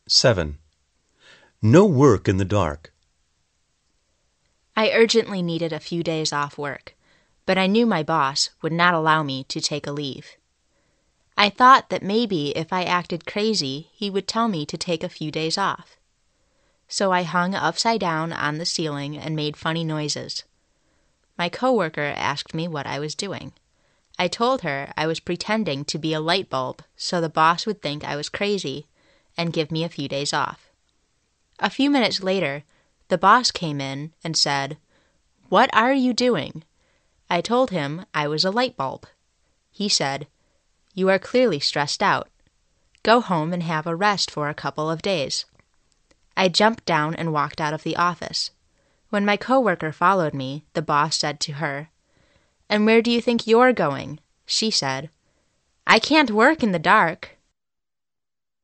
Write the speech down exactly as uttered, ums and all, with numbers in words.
seven. No work in the dark. I urgently needed a few days off work, but I knew my boss would not allow me to take a leave. I thought that maybe if I acted crazy, he would tell me to take a few days off. So I hung upside down on the ceiling and made funny noises. My coworker asked me what I was doing. I told her I was pretending to be a light bulb so the boss would think I was crazy and give me a few days off. A few minutes later, the boss came in and said, "What are you doing?" I told him I was a light bulb. He said, "You are clearly stressed out. Go home and have a rest for a couple of days." I jumped down and walked out of the office. When my coworker followed me, the boss said to her, "And where do you think you're going?" She said, "I can't work in the dark."